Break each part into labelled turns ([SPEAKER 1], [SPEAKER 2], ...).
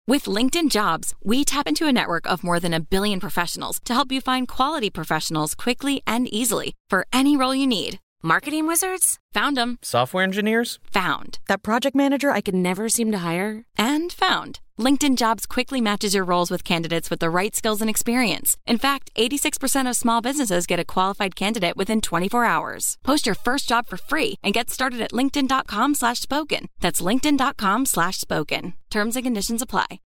[SPEAKER 1] With LinkedIn Jobs, we tap into a network of more than 1 billion professionals to help you find quality professionals quickly and easily for any role you need. Marketing wizards? Found them.
[SPEAKER 2] Software engineers?
[SPEAKER 1] Found. That project manager I could never seem to hire? And found. LinkedIn Jobs quickly matches your roles with candidates with the right skills and experience. In fact, 86% of small businesses get a qualified candidate within 24 hours. Post your first job for free and get started at linkedin.com/spoken. That's linkedin.com/spoken. Terms and conditions apply.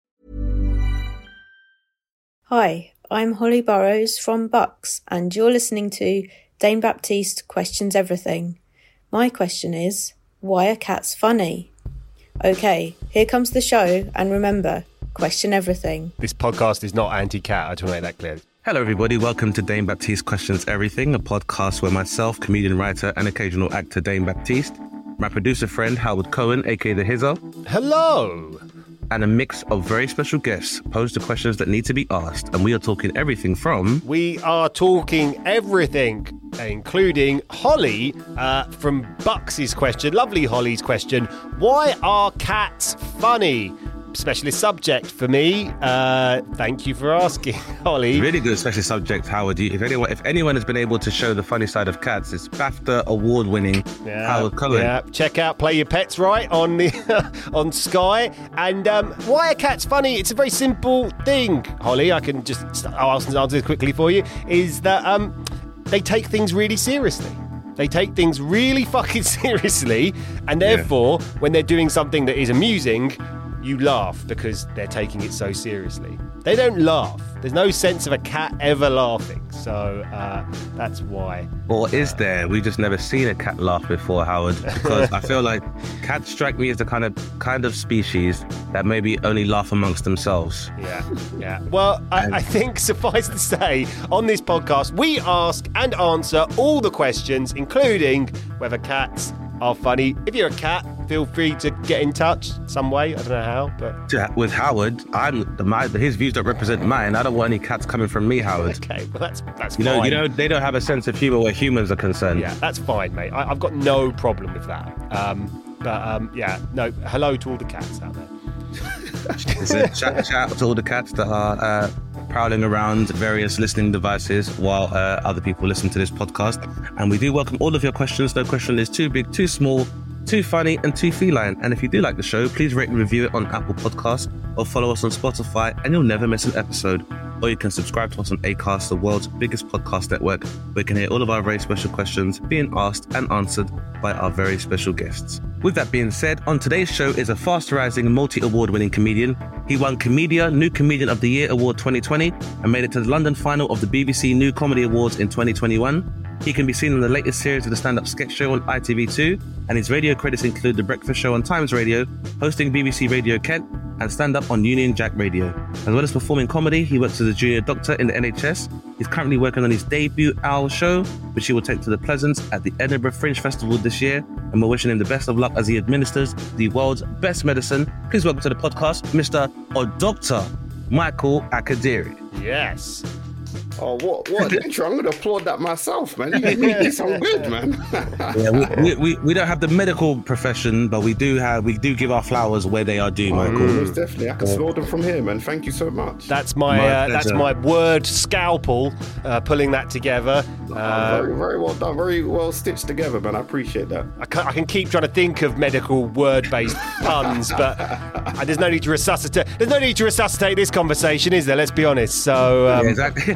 [SPEAKER 3] Hi, I'm Holly Burrows from Bucks, and you're listening to Dane Baptiste Questions Everything. My question is, why are cats funny? Okay, here comes the show, and remember, question everything.
[SPEAKER 4] This podcast is not anti-cat, I just want to make that clear.
[SPEAKER 5] Hello everybody, welcome to Dane Baptiste Questions Everything, a podcast where myself, comedian, writer and occasional actor Dane Baptiste, my producer friend Howard Cohen, aka The Hizzo.
[SPEAKER 4] Hello!
[SPEAKER 5] And a mix of very special guests pose the questions that need to be asked, and we are talking everything from...
[SPEAKER 4] We are talking everything, including Holly from Bucks' question, lovely Holly's question, why are cats funny? Specialist subject for me. Thank you for asking, Holly.
[SPEAKER 5] Really good specialist subject, Howard. If anyone has been able to show the funny side of cats, it's BAFTA award-winning Howard Cohen. Yeah,
[SPEAKER 4] check out Play Your Pets Right on the on Sky. And why are cats funny? It's a very simple thing, Holly. I can just answer this quickly for you. Is that they take things really seriously. They take things really fucking seriously, and therefore, when they're doing something that is amusing, you laugh because they're taking it so seriously. They don't laugh. There's no sense of a cat ever laughing. So that's why.
[SPEAKER 5] Or is there? We've just never seen a cat laugh before, Howard. Because I feel like cats strike me as the kind of species that maybe only laugh amongst themselves.
[SPEAKER 4] Yeah. Well, I think suffice to say, on this podcast, we ask and answer all the questions, including whether cats are funny. If you're a cat, feel free to get in touch some way. I don't know how, but
[SPEAKER 5] with Howard, his views don't represent mine. I don't want any cats coming from me, Howard.
[SPEAKER 4] Okay, well that's
[SPEAKER 5] fine. You know, they don't have a sense of humour where humans are concerned.
[SPEAKER 4] Yeah, that's fine, mate. I've got no problem with that. Hello to all the cats out there.
[SPEAKER 5] Shout out to all the cats that are prowling around various listening devices while other people listen to this podcast. And we do welcome all of your questions. No question is too big, too small, too funny and too feline. And if you do like the show, please rate and review it on Apple Podcasts or follow us on Spotify and you'll never miss an episode. Or you can subscribe to us on Acast, the world's biggest podcast network, where you can hear all of our very special questions being asked and answered by our very special guests. With that being said, on today's show is a fast-rising, multi-award-winning comedian. He won Comedia New Comedian of the Year Award 2020 and made it to the London final of the BBC New Comedy Awards in 2021. He can be seen in the latest series of the stand-up sketch show on ITV2, and his radio credits include The Breakfast Show on Times Radio, hosting BBC Radio Kent, and stand-up on Union Jack Radio. As well as performing comedy, he works as a junior doctor in the NHS. He's currently working on his debut Owl show, which he will take to the Pleasance at the Edinburgh Fringe Festival this year, and we're wishing him the best of luck as he administers the world's best medicine. Please welcome to the podcast, Mr. or Dr. Michael Akadiri.
[SPEAKER 4] Yes.
[SPEAKER 6] Oh, what an intro. I'm going to applaud that myself, man. You made this sound good, man.
[SPEAKER 5] Yeah, we don't have the medical profession, but we do give our flowers where they are due, Michael.
[SPEAKER 6] Most definitely. I can smell them from here, man. Thank you so much.
[SPEAKER 4] That's my word scalpel pulling that together.
[SPEAKER 6] Very, very well done. Very well stitched together, man. I appreciate that.
[SPEAKER 4] I can keep trying to think of medical word-based puns, but there's no need to resuscitate. There's no need to resuscitate this conversation, is there? Let's be honest. So
[SPEAKER 5] yeah, exactly.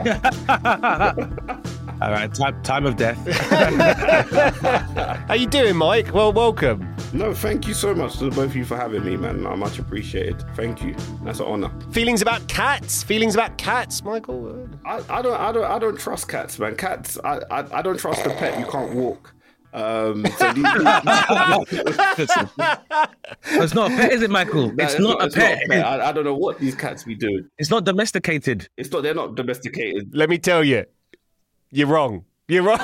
[SPEAKER 5] All right, time of death.
[SPEAKER 4] How you doing, Mike? Well, welcome.
[SPEAKER 6] No, thank you so much to both of you for having me, man. I much appreciate it. Thank you. That's an honor.
[SPEAKER 4] Feelings about cats, Michael?
[SPEAKER 6] I don't trust cats, man. Cats, I don't trust a pet you can't walk.
[SPEAKER 5] It's not a pet, is it, Michael? It's not a pet.
[SPEAKER 6] I don't know what these cats be doing.
[SPEAKER 5] It's not domesticated.
[SPEAKER 6] They're not domesticated.
[SPEAKER 4] Let me tell you, you're wrong. You're wrong.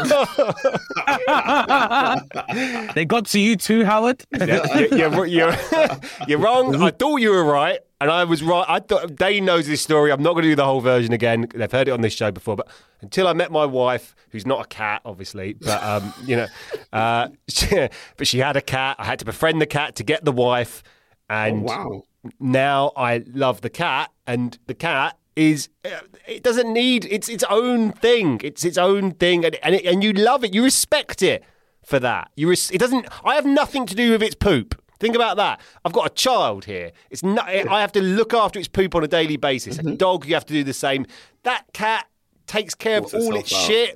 [SPEAKER 5] They got to you too, Howard.
[SPEAKER 4] You're wrong. I thought you were right, and I was right. I thought Dane knows this story. I'm not going to do the whole version again. They've heard it on this show before, but until I met my wife, who's not a cat, obviously, but but she had a cat. I had to befriend the cat to get the wife. And
[SPEAKER 6] wow.
[SPEAKER 4] now I love the cat, and the cat is, it doesn't need, it's its own thing. It's its own thing, and you love it. You respect it for that. It doesn't, I have nothing to do with its poop. Think about that. I've got a child here. I have to look after its poop on a daily basis. A dog, you have to do the same. That cat takes care of all its shit.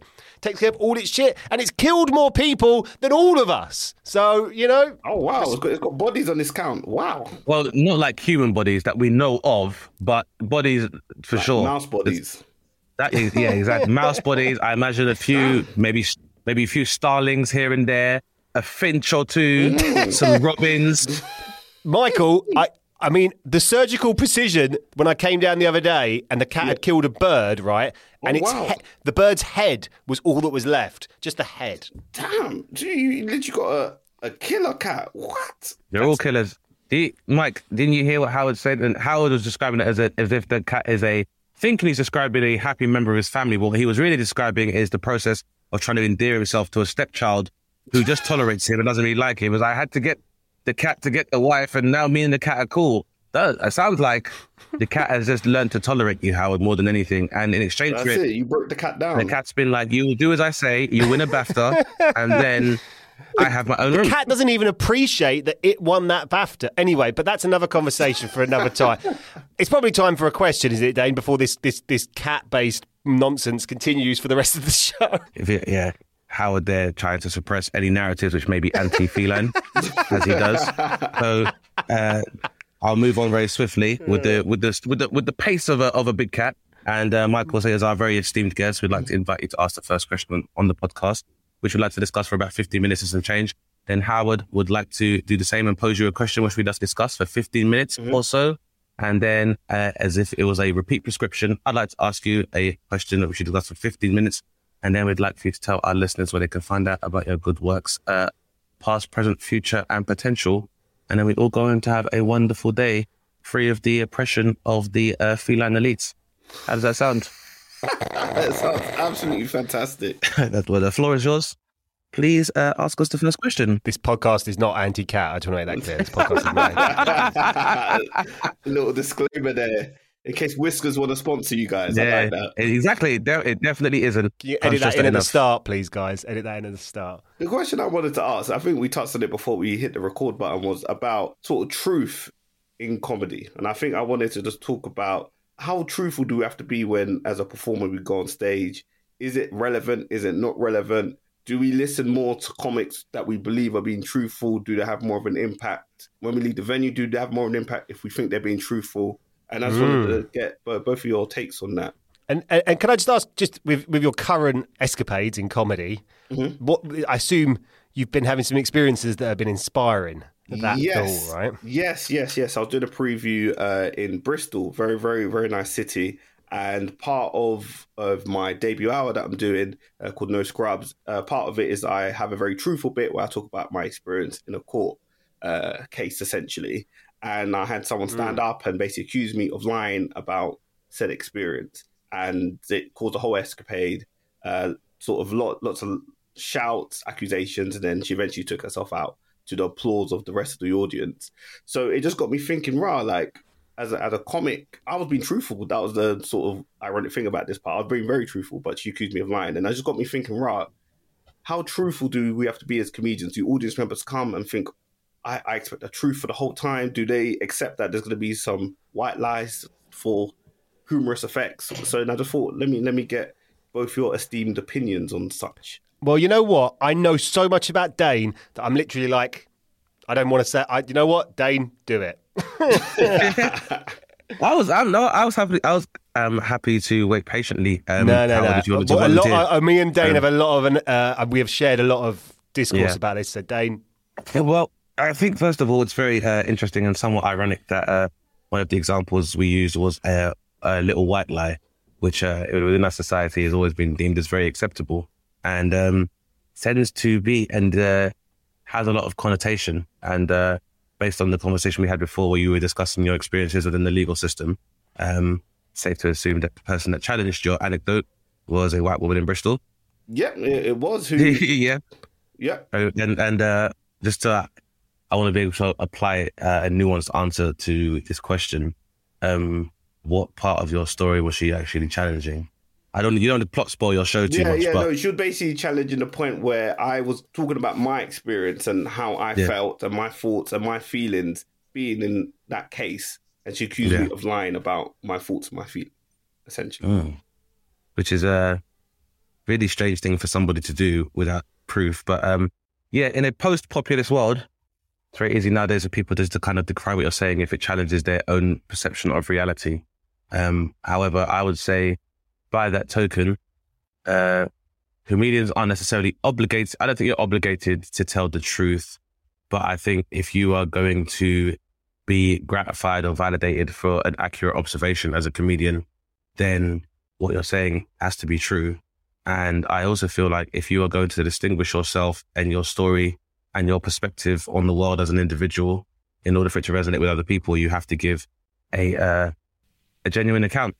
[SPEAKER 4] And it's killed more people than all of us. So, you know.
[SPEAKER 6] Oh, wow. It's got bodies on this count. Wow.
[SPEAKER 5] Well, not like human bodies that we know of, but bodies for
[SPEAKER 6] like
[SPEAKER 5] sure.
[SPEAKER 6] Mouse bodies.
[SPEAKER 5] That is, yeah, exactly. Mouse bodies. I imagine a few, maybe a few starlings here and there, a finch or two, some robins.
[SPEAKER 4] Michael, I mean, the surgical precision when I came down the other day and the cat had killed a bird, right? And the bird's head was all that was left, just the head.
[SPEAKER 6] Damn, you literally got a killer cat. What?
[SPEAKER 5] They're all killers. Mike, didn't you hear what Howard said? And Howard was describing it as if the cat is thinking he's describing a happy member of his family. What he was really describing is the process of trying to endear himself to a stepchild who just tolerates him and doesn't really like him. I had to get the cat to get the wife, and now me and the cat are cool. It sounds like the cat has just learned to tolerate you, Howard, more than anything. And in exchange for it,
[SPEAKER 6] you broke the cat down.
[SPEAKER 5] The cat's been like, you will do as I say, you win a BAFTA, and then I have my own room.
[SPEAKER 4] The cat doesn't even appreciate that it won that BAFTA. Anyway, but that's another conversation for another time. It's probably time for a question, isn't it, Dane, before this cat-based nonsense continues for the rest of the show?
[SPEAKER 5] Howard there trying to suppress any narratives which may be anti-feline, as he does. So I'll move on very swiftly with the pace of a big cat. And Michael say, as our very esteemed guest, we'd like to invite you to ask the first question on the podcast, which we'd like to discuss for about 15 minutes and some change. Then Howard would like to do the same and pose you a question, which we just discuss for 15 minutes or so. And then, as if it was a repeat prescription, I'd like to ask you a question that we should discuss for 15 minutes. And then we'd like for you to tell our listeners where they can find out about your good works, past, present, future, and potential. And then we'd all go in to have a wonderful day, free of the oppression of the feline elites. How does that sound?
[SPEAKER 6] That sounds absolutely fantastic.
[SPEAKER 5] That's what the floor is yours. Please ask us the first question.
[SPEAKER 4] This podcast is not anti-cat. I just want to make that clear. This podcast is not.
[SPEAKER 6] A little disclaimer there. In case Whiskers want to sponsor you guys. I like that.
[SPEAKER 5] Exactly. It definitely isn't.
[SPEAKER 4] Can you edit that in at the start, please, guys? Edit that in at the start.
[SPEAKER 6] The question I wanted to ask, I think we touched on it before we hit the record button, was about sort of truth in comedy. And I think I wanted to just talk about how truthful do we have to be when, as a performer, we go on stage? Is it relevant? Is it not relevant? Do we listen more to comics that we believe are being truthful? Do they have more of an impact? When we leave the venue, do they have more of an impact if we think they're being truthful? And I just wanted to get both of your takes on that.
[SPEAKER 4] And can I just ask, just with your current escapades in comedy, what I assume you've been having some experiences that have been inspiring at that all, right?
[SPEAKER 6] Yes. I was doing a preview in Bristol, very, very, very nice city. And part of my debut hour that I'm doing called No Scrubs, part of it is I have a very truthful bit where I talk about my experience in a court case, essentially. And I had someone stand up and basically accuse me of lying about said experience. And it caused a whole escapade, sort of lots of shouts, accusations, and then she eventually took herself out to the applause of the rest of the audience. So it just got me thinking, like, as a comic, I was being truthful. That was the sort of ironic thing about this part. I was being very truthful, but she accused me of lying. And that just got me thinking, how truthful do we have to be as comedians? Do audience members come and think, I expect the truth for the whole time? Do they accept that there's going to be some white lies for humorous effects? So I just thought, let me get both your esteemed opinions on such.
[SPEAKER 4] Well, you know what? I know so much about Dane that I'm literally like, I don't want to say. You know what, Dane, do it.
[SPEAKER 5] I was happy to wait patiently.
[SPEAKER 4] No.
[SPEAKER 5] Me
[SPEAKER 4] and Dane have a lot of, we have shared a lot of discourse about this. So Dane.
[SPEAKER 5] Yeah, well, I think first of all, it's very interesting and somewhat ironic that one of the examples we used was a little white lie, which within our society has always been deemed as very acceptable and tends to be and has a lot of connotation. And based on the conversation we had before where you were discussing your experiences within the legal system, safe to assume that the person that challenged your anecdote was a white woman in Bristol.
[SPEAKER 6] Yeah, it was.
[SPEAKER 5] Yeah.
[SPEAKER 6] Yeah.
[SPEAKER 5] And just to I want to be able to apply a nuanced answer to this question. What part of your story was she actually challenging? You don't want to plot spoil your show too much.
[SPEAKER 6] Yeah,
[SPEAKER 5] but...
[SPEAKER 6] no, she was basically challenging the point where I was talking about my experience and how I felt and my thoughts and my feelings being in that case. And she accused me of lying about my thoughts and my feelings, essentially.
[SPEAKER 5] Which is a really strange thing for somebody to do without proof. But in a post-populist world, it's very easy nowadays for people just to kind of decry what you're saying if it challenges their own perception of reality. However, I would say by that token, comedians aren't necessarily obligated. I don't think you're obligated to tell the truth. But I think if you are going to be gratified or validated for an accurate observation as a comedian, then what you're saying has to be true. And I also feel like if you are going to distinguish yourself and your story and your perspective on the world as an individual, in order for it to resonate with other people, you have to give a genuine account.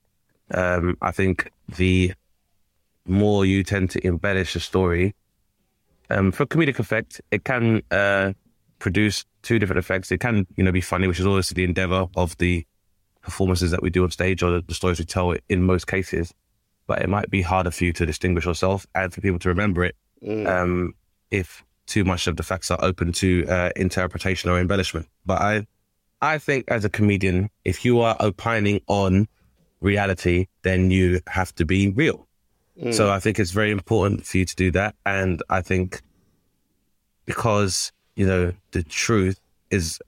[SPEAKER 5] I think the more you tend to embellish a story, for comedic effect, it can produce two different effects. It can, be funny, which is always the endeavor of the performances that we do on stage or the stories we tell in most cases. But it might be harder for you to distinguish yourself and for people to remember it if too much of the facts are open to interpretation or embellishment. But I think as a comedian, if you are opining on reality, then you have to be real. So I think it's very important for you to do that. And I think because, the truth is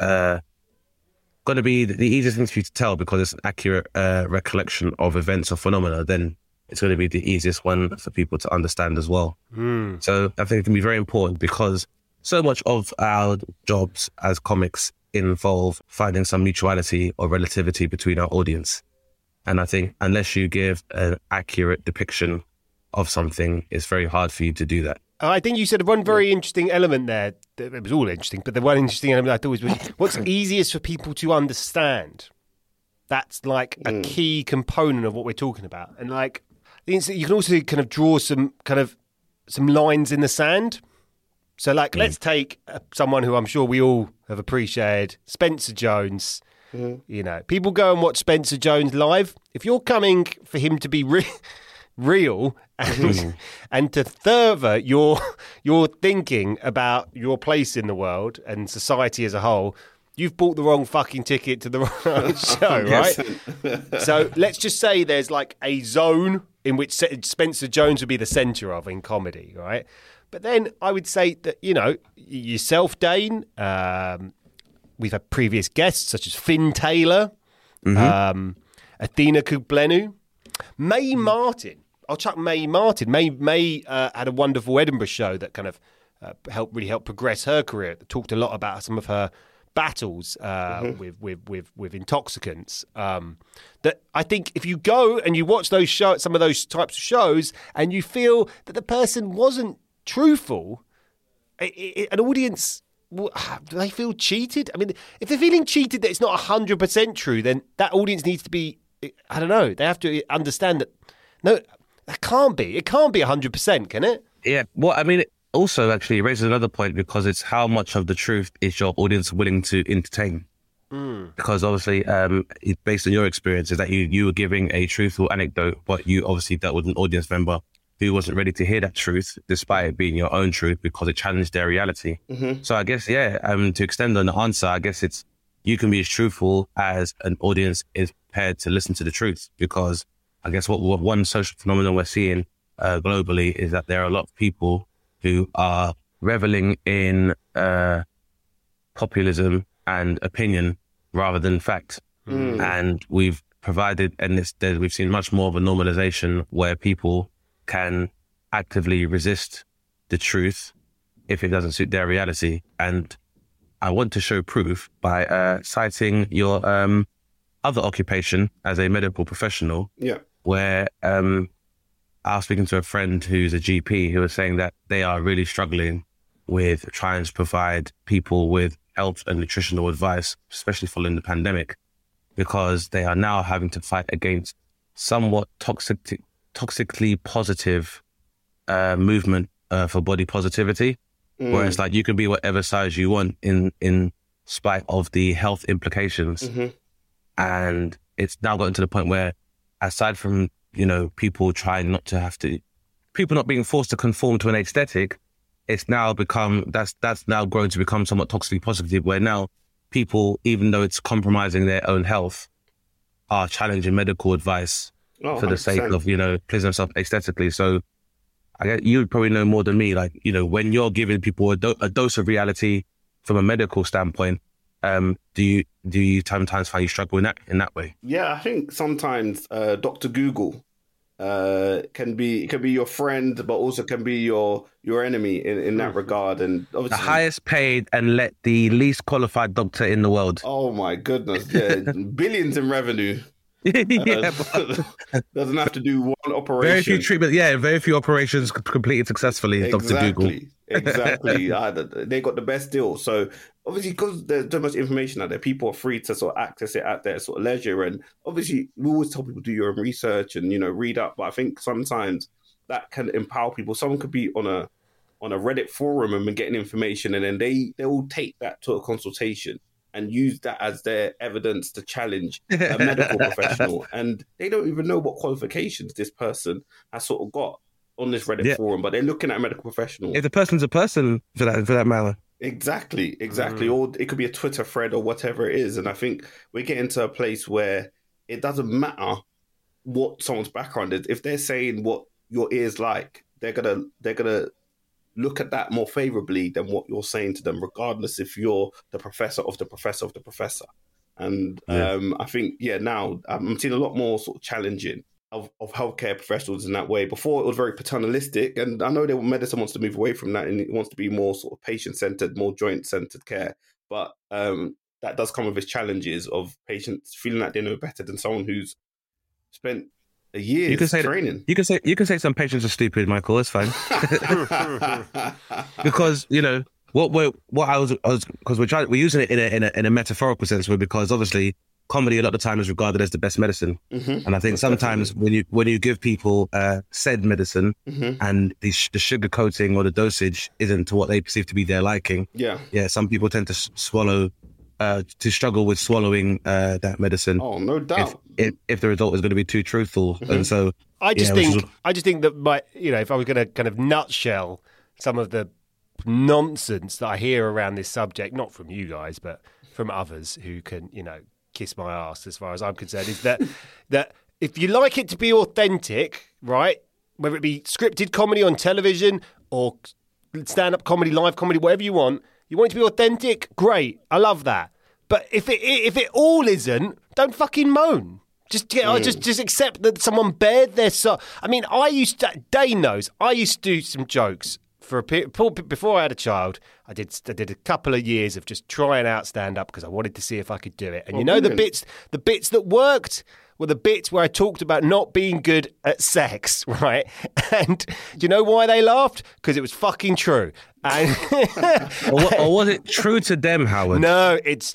[SPEAKER 5] going to be the easiest thing for you to tell because it's an accurate recollection of events or phenomena, then it's going to be the easiest one for people to understand as well. So I think it can be very important because so much of our jobs as comics involve finding some mutuality or relativity between our audience. And I think unless you give an accurate depiction of something, it's very hard for you to do that.
[SPEAKER 4] I think you said one very interesting element there. It was all interesting, but the one interesting element I thought was what's easiest for people to understand. That's like a key component of what we're talking about. And like, you can also kind of draw some lines in the sand. So like, let's take someone who I'm sure we all have appreciated, Spencer Jones. People go and watch Spencer Jones live. If you're coming for him to be real and to further your thinking about your place in the world and society as a whole, you've bought the wrong fucking ticket to the wrong show, right? So let's just say there's like a zone in which Spencer Jones would be the centre of in comedy, right? But then I would say that, yourself, Dane, we've had previous guests such as Finn Taylor, Athena Kugblenu, Mae Martin. I'll chuck Mae Martin. Mae had a wonderful Edinburgh show that kind of helped progress her career. Talked a lot about some of her battles with intoxicants. That I think if you go and you watch some of those types of shows, and you feel that the person wasn't truthful, an audience, do they feel cheated? I mean, if they're feeling cheated that it's not 100% true, then that audience needs to be, I don't know, they have to understand that, no, that can't be. It can't be 100%, can it? Yeah.
[SPEAKER 5] Well, I mean, it also actually raises another point because it's how much of the truth is your audience willing to entertain. Because obviously, based on your experience, is that you were giving a truthful anecdote, but you obviously dealt with an audience member who wasn't ready to hear that truth, despite it being your own truth, because it challenged their reality. So I guess, to extend on the answer, I guess it's you can be as truthful as an audience is prepared to listen to the truth. Because I guess what one social phenomenon we're seeing globally is that there are a lot of people who are reveling in populism and opinion rather than fact. And we've provided, and we've seen much more of a normalization where people can actively resist the truth if it doesn't suit their reality. And I want to show proof by citing your other occupation as a medical professional, where I was speaking to a friend who's a GP who was saying that they are really struggling with trying to provide people with health and nutritional advice, especially following the pandemic, because they are now having to fight against somewhat toxically positive movement for body positivity. where it's like you can be whatever size you want in spite of the health implications. And it's now gotten to the point where, aside from, you know, people trying not to have to, people not being forced to conform to an aesthetic, it's now become, that's now grown to become somewhat toxically positive, where now people, even though it's compromising their own health, are challenging medical advice for the sake of, you know, pleasing themselves aesthetically. So I guess you would probably know more than me, like, you know, when you're giving people a dose of reality from a medical standpoint, do you sometimes find you struggle in that way?
[SPEAKER 6] Yeah, I think sometimes Dr. Google can be your friend, but also can be your enemy in that regard. And obviously,
[SPEAKER 5] the highest paid and the least qualified doctor in the world.
[SPEAKER 6] Oh my goodness, yeah, billions in revenue. Doesn't have to do one operation.
[SPEAKER 5] Very few treatments. Yeah, very few operations completed successfully.
[SPEAKER 6] Exactly.
[SPEAKER 5] Dr. Google.
[SPEAKER 6] Exactly. They got the best deal. So obviously, because there's so much information out there, people are free to sort of access it at their sort of leisure. And obviously, we always tell people do your own research and, you know, read up. But I think sometimes that can empower people. Someone could be on a Reddit forum and getting information, and then they will take that to a consultation and use that as their evidence to challenge a medical professional. And they don't even know what qualifications this person has sort of got on this Reddit forum, but they're looking at a medical professional.
[SPEAKER 5] If the person's a person, for that matter.
[SPEAKER 6] Exactly. Or it could be a Twitter thread or whatever it is. And I think we're getting to a place where it doesn't matter what someone's background is. If they're saying what your ear's like, they're gonna look at that more favorably than what you're saying to them, regardless if you're the professor of the professor of the professor. And I think, now I'm seeing a lot more sort of challenging of healthcare professionals in that way. Before, it was very paternalistic, and I know that medicine wants to move away from that, and it wants to be more sort of patient-centered, more joint-centered care. But that does come with its challenges of patients feeling like they know better than someone who's spent a year training.
[SPEAKER 5] You can say some patients are stupid, Michael. It's fine. Because, you know, we're using it in a metaphorical sense, because obviously comedy a lot of the time is regarded as the best medicine. And I think sometimes when you give people said medicine and the sugar coating or the dosage isn't to what they perceive to be their liking, some people tend to struggle with swallowing that medicine.
[SPEAKER 6] Oh, no doubt.
[SPEAKER 5] If the result is going to be too truthful. And so
[SPEAKER 4] I just think that if I was going to kind of nutshell some of the nonsense that I hear around this subject, not from you guys, but from others who can, you know, kiss my ass as far as I'm concerned, is that if you like it to be authentic, right, whether it be scripted comedy on television or stand-up comedy, live comedy, whatever you want it to be authentic, great, I love that. But if it all isn't, don't fucking moan. Just accept that someone bared their soul. I mean, Dane knows, I used to do some jokes before I had a child. I did a couple of years of just trying out stand-up because I wanted to see if I could do it. And the bits that worked were the bits where I talked about not being good at sex, right? And do you know why they laughed? Because it was fucking true. And
[SPEAKER 5] or was it true to them, Howard?
[SPEAKER 4] No,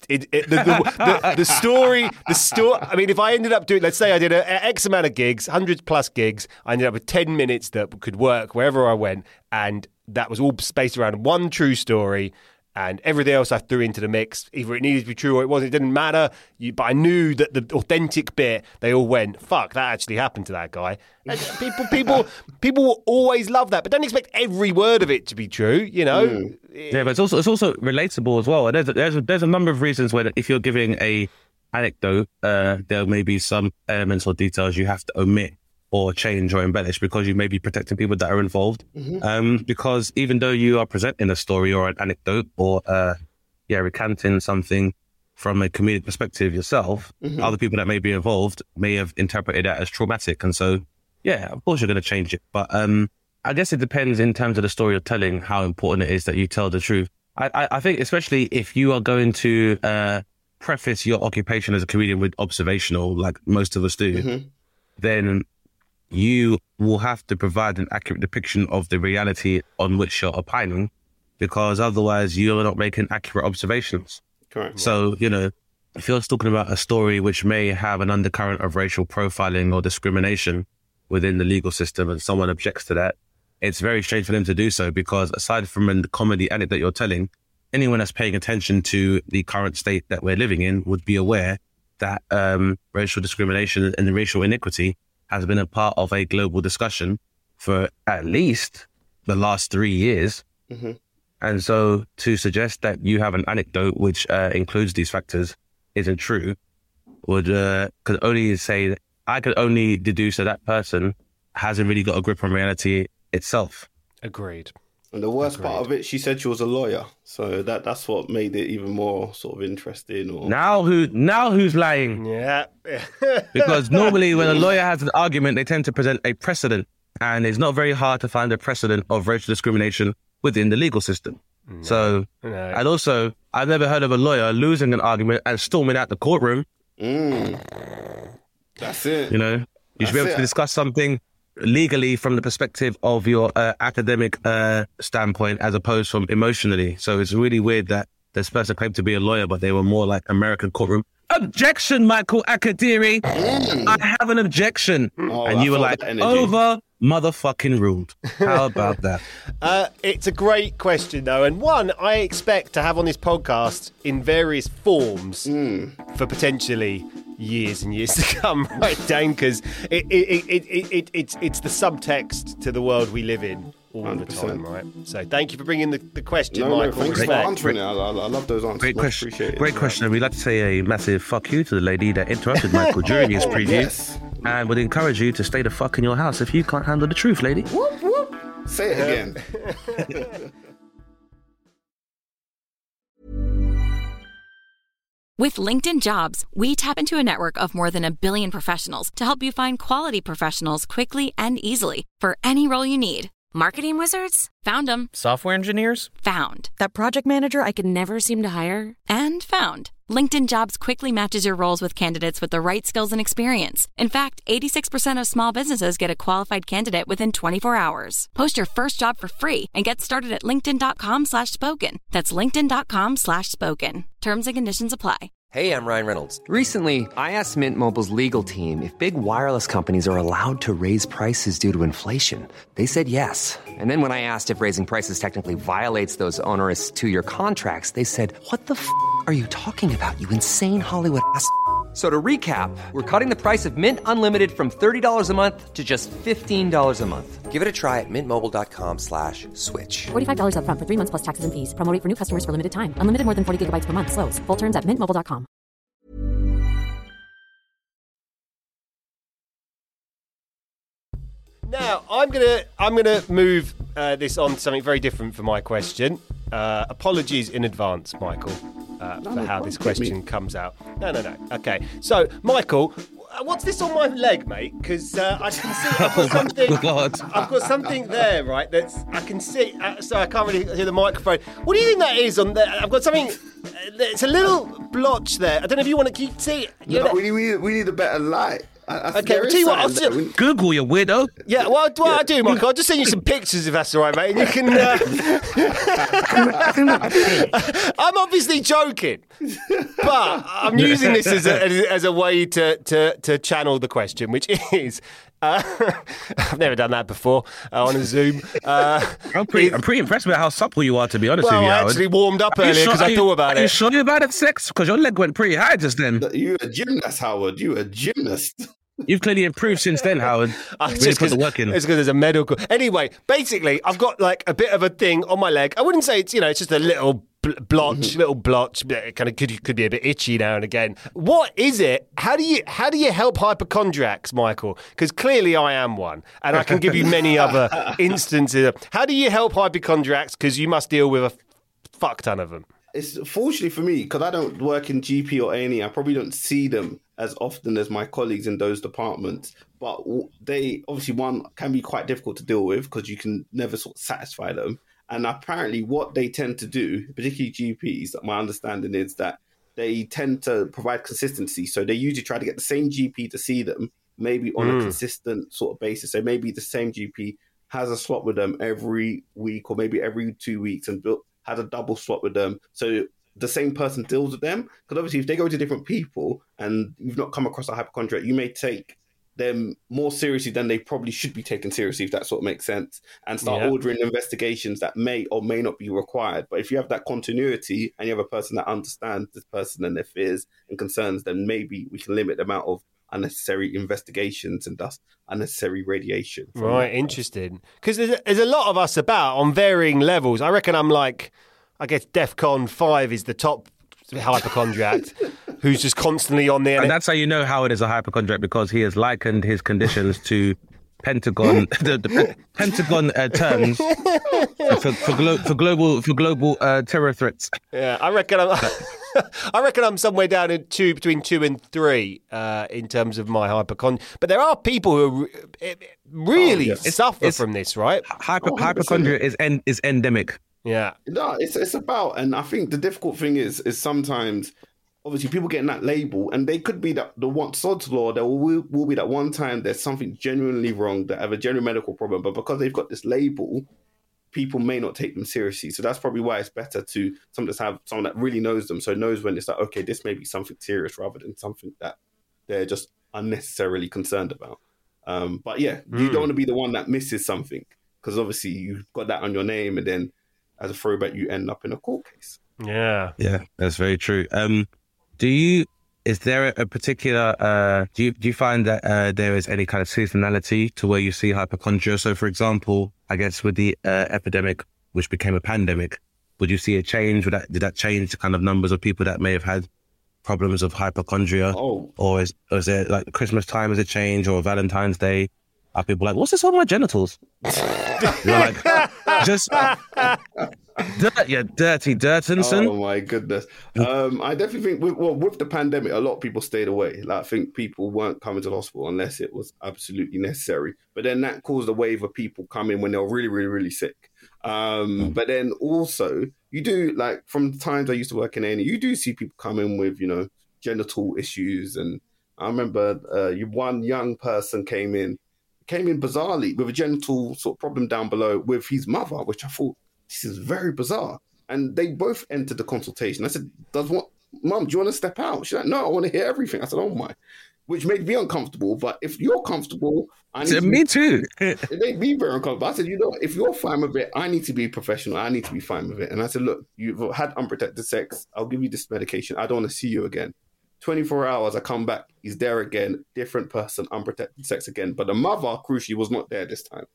[SPEAKER 4] the story. I mean, if I ended up doing, let's say I did an X amount of gigs, 100+ gigs, I ended up with 10 minutes that could work wherever I went, and that was all spaced around one true story. And everything else I threw into the mix, either it needed to be true or it wasn't. It didn't matter. But I knew that the authentic bit, they all went, fuck, that actually happened to that guy. And people will always love that. But don't expect every word of it to be true, you know?
[SPEAKER 5] Yeah, but it's also relatable as well. There's a number of reasons where if you're giving a anecdote, there may be some elements or details you have to omit or change or embellish because you may be protecting people that are involved. Because even though you are presenting a story or an anecdote or recanting something from a comedic perspective yourself, other people that may be involved may have interpreted that as traumatic. And so, of course you're going to change it. But I guess it depends in terms of the story you're telling, how important it is that you tell the truth. I think especially if you are going to preface your occupation as a comedian with observational, like most of us do, then you will have to provide an accurate depiction of the reality on which you're opining, because otherwise you're not making accurate observations.
[SPEAKER 6] Correct.
[SPEAKER 5] So, you know, if you're talking about a story which may have an undercurrent of racial profiling or discrimination within the legal system and someone objects to that, it's very strange for them to do so, because aside from the comedy anecdote you're telling, anyone that's paying attention to the current state that we're living in would be aware that racial discrimination and the racial inequity has been a part of a global discussion for at least the last 3 years.
[SPEAKER 6] Mm-hmm.
[SPEAKER 5] And so to suggest that you have an anecdote which includes these factors isn't true could only say that I could only deduce that person hasn't really got a grip on reality itself.
[SPEAKER 4] Agreed.
[SPEAKER 6] And the worst part of it, she said she was a lawyer, so that's what made it even more sort of interesting. Or
[SPEAKER 5] Now who's lying?
[SPEAKER 4] Yeah.
[SPEAKER 5] Because normally when a lawyer has an argument, they tend to present a precedent, and it's not very hard to find a precedent of racial discrimination within the legal system. No. And also, I've never heard of a lawyer losing an argument and storming out the courtroom.
[SPEAKER 6] That's it.
[SPEAKER 5] You know, you should be able to discuss something legally from the perspective of your academic standpoint as opposed from emotionally. So it's really weird that this person claimed to be a lawyer, but they were more like American courtroom. Objection, Michael Akadiri. I have an objection. And you were like, over motherfucking ruled. How about that?
[SPEAKER 4] It's a great question, though, and one I expect to have on this podcast in various forms for potentially years and years to come, right, Dane? Because it's the subtext to the world we live in all 100%. The time, right? So thank you for bringing the question, Michael.
[SPEAKER 6] Thanks for answering it. I love those answers.
[SPEAKER 5] Great question. Great question. We'd like to say a massive fuck you to the lady that interrupted Michael during his preview.
[SPEAKER 6] Yes.
[SPEAKER 5] And would encourage you to stay the fuck in your house if you can't handle the truth, lady.
[SPEAKER 6] Whoop, whoop. Say it again.
[SPEAKER 1] With LinkedIn Jobs, we tap into a network of more than 1 billion professionals to help you find quality professionals quickly and easily for any role you need. Marketing wizards? Found them.
[SPEAKER 2] Software engineers?
[SPEAKER 1] Found. That project manager I could never seem to hire? And found. LinkedIn Jobs quickly matches your roles with candidates with the right skills and experience. In fact, 86% of small businesses get a qualified candidate within 24 hours. Post your first job for free and get started at linkedin.com/spoken. That's linkedin.com/spoken. Terms and conditions apply.
[SPEAKER 2] Hey, I'm Ryan Reynolds. Recently, I asked Mint Mobile's legal team if big wireless companies are allowed to raise prices due to inflation. They said yes. And then when I asked if raising prices technically violates those onerous 2-year contracts, they said, "What the f*** are you talking about, you insane Hollywood ass?" So to recap, we're cutting the price of Mint Unlimited from $30 a month to just $15 a month. Give it a try at mintmobile.com/switch.
[SPEAKER 7] $45 up front for 3 months plus taxes and fees. Promo rate for new customers for limited time. Unlimited more than 40 gigabytes per month. Slows full terms at mintmobile.com.
[SPEAKER 4] Now, I'm gonna move this on to something very different for my question. Apologies in advance, Michael, for how this question comes out. No. Okay, so Michael, what's this on my leg, mate? Because I can see I've got something. I've got something there, right? That's I can see. So I can't really hear the microphone. What do you think that is on there? I've got something. It's a little blotch there. I don't know if you want to keep see.
[SPEAKER 6] No, we need a better light.
[SPEAKER 4] Okay, well, tell you what, I'll just
[SPEAKER 5] Google, you weirdo.
[SPEAKER 4] Yeah, well, what I do, Michael, I'll just send you some pictures if that's all right, mate. And you can. I'm obviously joking, but I'm using this as a way to channel the question, which is. I've never done that before on a Zoom.
[SPEAKER 5] I'm pretty impressed with how supple you are, to be honest with you,
[SPEAKER 4] I
[SPEAKER 5] Howard.
[SPEAKER 4] actually warmed up earlier because I thought about it.
[SPEAKER 5] Are you sure about it, Sex? Because your leg went pretty high just then.
[SPEAKER 6] You're a gymnast, Howard. You're a gymnast.
[SPEAKER 5] You've clearly improved since then, Howard.
[SPEAKER 4] Just put the work in. It's because there's a medical. Anyway, basically, I've got like a bit of a thing on my leg. I wouldn't say it's just a little blotch, It kind of could be a bit itchy now and again. What is it? How do you help hypochondriacs, Michael? Because clearly I am one, and I can give you many other instances. How do you help hypochondriacs? Because you must deal with a fuck ton of them.
[SPEAKER 6] It's fortunately for me, because I don't work in GP or A&E, I probably don't see them as often as my colleagues in those departments. But they, obviously, one, can be quite difficult to deal with because you can never sort of satisfy them. And apparently what they tend to do, particularly GPs, my understanding is that they tend to provide consistency. So they usually try to get the same GP to see them, maybe on a consistent sort of basis. So maybe the same GP has a slot with them every week or maybe every 2 weeks and has a double slot with them. So the same person deals with them. Because obviously if they go to different people and you've not come across a hypochondriac, you may take them more seriously than they probably should be taken seriously, if that sort of makes sense, and start ordering investigations that may or may not be required. But if you have that continuity and you have a person that understands this person and their fears and concerns, then maybe we can limit the amount of unnecessary investigations and thus unnecessary radiation.
[SPEAKER 4] Right, interesting. Because there's a lot of us about on varying levels. I reckon I'm like, I guess DEFCON 5 is the top hypochondriac who's just constantly on there.
[SPEAKER 5] And that's how you know Howard is a hypochondriac, because he has likened his conditions to Pentagon, the Pentagon terms for global terror threats.
[SPEAKER 4] Yeah, I reckon I'm somewhere down in between 2 and 3 in terms of my hypochondria. But there are people who really suffer from this, right?
[SPEAKER 5] Hypochondria is endemic.
[SPEAKER 6] Yeah. No, it's about, and I think the difficult thing is sometimes, obviously, people getting that label, and they could be the one sod's law. There will be that one time there's something genuinely wrong, that have a genuine medical problem, but because they've got this label, people may not take them seriously. So that's probably why it's better to sometimes have someone that really knows them, so knows when it's like, okay, this may be something serious rather than something that they're just unnecessarily concerned about. But yeah, you don't want to be the one that misses something, because obviously you've got that on your name, and then as a throwback, you end up in a court case.
[SPEAKER 5] Yeah, that's very true. Is there a particular, do you find that there is any kind of seasonality to where you see hypochondria? So, for example, I guess with the epidemic, which became a pandemic, would you see a change? Did that change the kind of numbers of people that may have had problems of hypochondria? Or is there, like, Christmas time, is it change, or Valentine's Day? Are people like, what's this on my genitals? You're like, just dirty Dirtinson.
[SPEAKER 6] Oh my goodness. I definitely think with the pandemic, a lot of people stayed away. Like, I think people weren't coming to the hospital unless it was absolutely necessary. But then that caused a wave of people coming when they were really, really, really sick. But then also, you do, like, from the times I used to work in A&E, you do see people coming with, genital issues. And I remember one young person came in bizarrely with a genital sort of problem down below with his mother, which I thought, this is very bizarre. And they both entered the consultation. I said, Mum, do you want to step out? She's like, no, I want to hear everything. I said, oh my. Which made me uncomfortable. But if you're comfortable,
[SPEAKER 5] me too.
[SPEAKER 6] It made me very uncomfortable. I said, if you're fine with it, I need to be professional. I need to be fine with it. And I said, look, you've had unprotected sex. I'll give you this medication. I don't want to see you again. 24 hours, I come back, he's there again, different person, unprotected sex again. But the mother, crucially, was not there this time.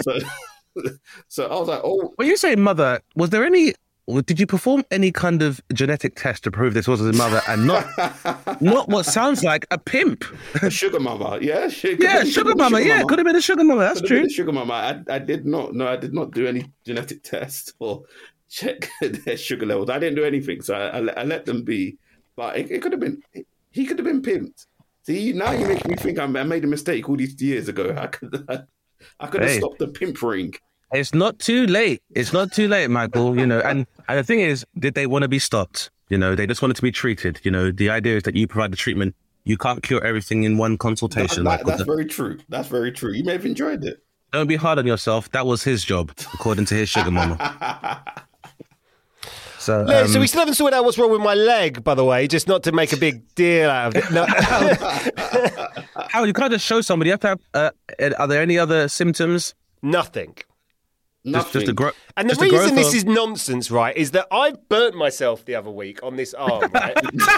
[SPEAKER 6] So I was like, oh.
[SPEAKER 5] When you say mother, did you perform any kind of genetic test to prove this was his mother and not what sounds like a pimp?
[SPEAKER 6] A sugar mama, yeah?
[SPEAKER 5] Sugar mama, yeah, could have been a sugar mama, that's true.
[SPEAKER 6] Sugar mama, I did not do any genetic test or check their sugar levels. I didn't do anything, so I let them be. But it could have been, he could have been pimped. See, now you make me think I made a mistake all these years ago. I could have stopped the pimp ring.
[SPEAKER 5] It's not too late. It's not too late, Michael, and the thing is, did they want to be stopped? They just wanted to be treated. The idea is that you provide the treatment. You can't cure everything in one consultation.
[SPEAKER 6] That's very true. That's very true. You may have enjoyed it.
[SPEAKER 5] Don't be hard on yourself. That was his job, according to his sugar mama. So
[SPEAKER 4] we still haven't sorted out what's wrong with my leg, by the way, just not to make a big deal out of it. No.
[SPEAKER 5] How you can't just show somebody. You have to have, are there any other symptoms?
[SPEAKER 4] Nothing.
[SPEAKER 6] Nothing.
[SPEAKER 5] Just
[SPEAKER 4] and the reason this is nonsense, right, is that I burnt myself the other week on this arm, right?